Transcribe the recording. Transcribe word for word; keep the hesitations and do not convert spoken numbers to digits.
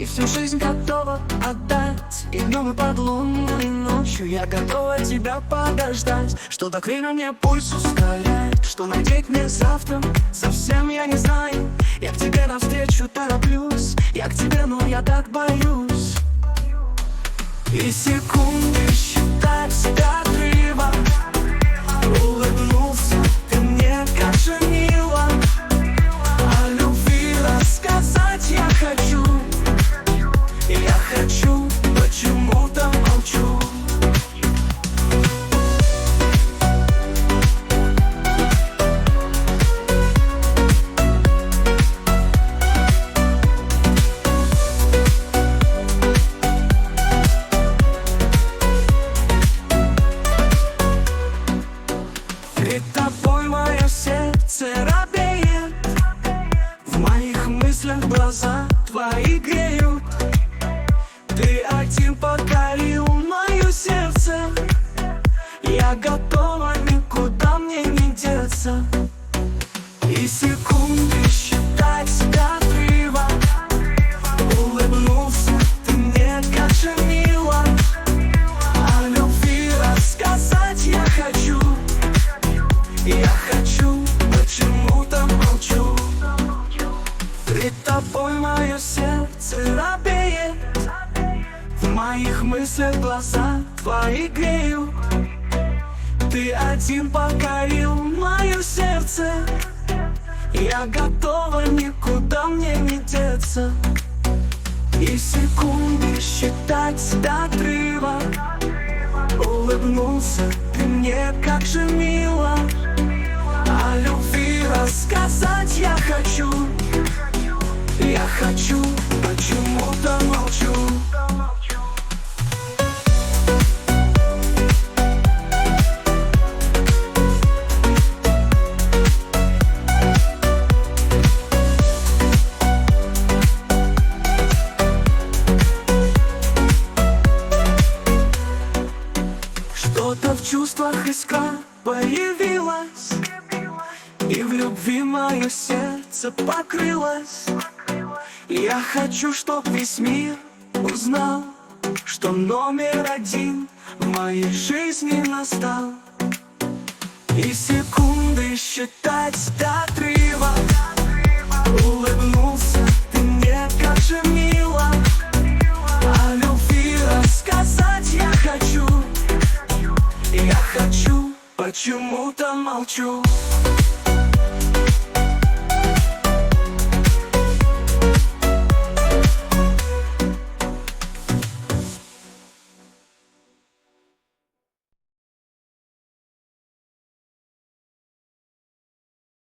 всю жизнь готова отдать. И днем и под лунной ночью я готова тебя подождать. Что так время мне пульс ускоряет, что надеть мне завтра, совсем я не знаю. Я к тебе навстречу тороплюсь, я к тебе, но я так боюсь. И секунды считать до отрыва. Улыбнулся ты мне, как же мило. О любви рассказать я хочу. Я хочу, почему-то молчу. Перед тобой мое сердце робеет, в моих мыслях глаза твои греют. Ты один покорил мое сердце, я готова, никуда мне не деться. И секунды считать до отрыва. Улыбнулся ты мне, как же мило. О любви рассказать я хочу. Я хочу, почему-то молчу. Перед тобой мое сердце робеет, в моих мыслях глаза твои греют. Ты один покорил мое сердце, я готова, никуда мне не деться. И секунды считать до отрыва. Улыбнулся ты мне, как же мило. О любви рассказать я хочу. Я хочу, почему-то молчу. Что-то в чувствах искра появилась, и в любви мое сердце покрылось. Я хочу, чтоб весь мир узнал, что номер один в моей жизни настал. И секунды считать до отрыва. Улыбнулся ты мне, как же мило. О любви рассказать я хочу. Я хочу, почему-то молчу.